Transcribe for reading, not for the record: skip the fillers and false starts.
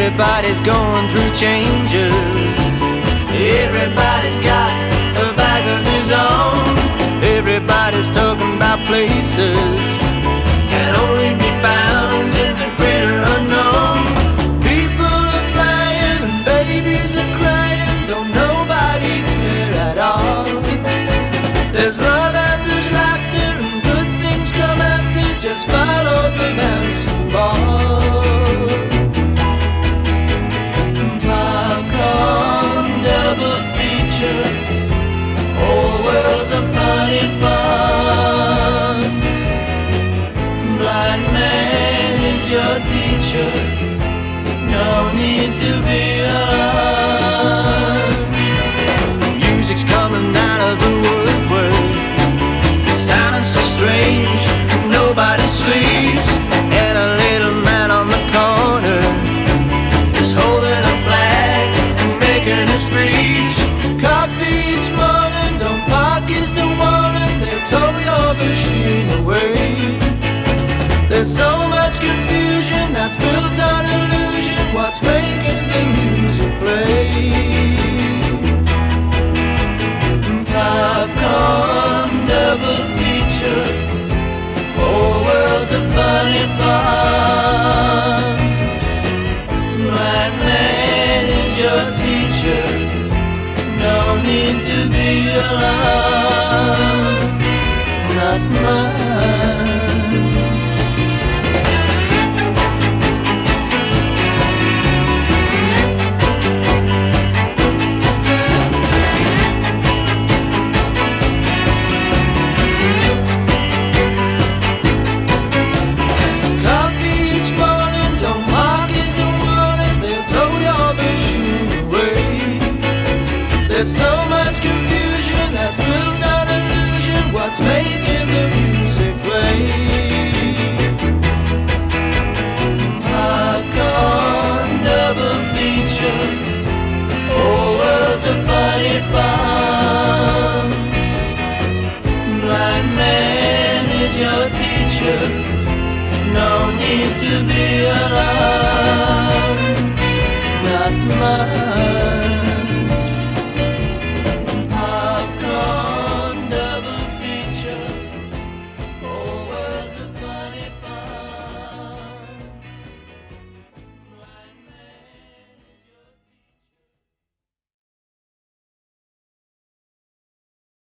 Everybody's going through changes. Everybody's got a bag of his own. Everybody's talking about places can only be found in the greater unknown. People are flying and babies are crying, don't nobody care at all. There's love and there's laughter and good things come after. Just follow the bouncing ball. Popcorn double feature, whole world's a funny fun. Blind man is your teacher, no need to be alarmed. Music's coming out of the woodwork, sounding so strange, nobody sleeps. And a little man on the corner is holding a flag and making a speech. Coffee each morning, don't park is the warning, they'll tow your machine away. There's so much confusion that's built on illusion. What's making the music play? Popcorn double feature, whole world's a funny fun. Blind man is your teacher, no need to be alarmed. Not much. There's so much confusion that's built on illusion. What's making the music play? Popcorn double feature, whole world's a funny fun. Blind man is your teacher, no need to be alarmed.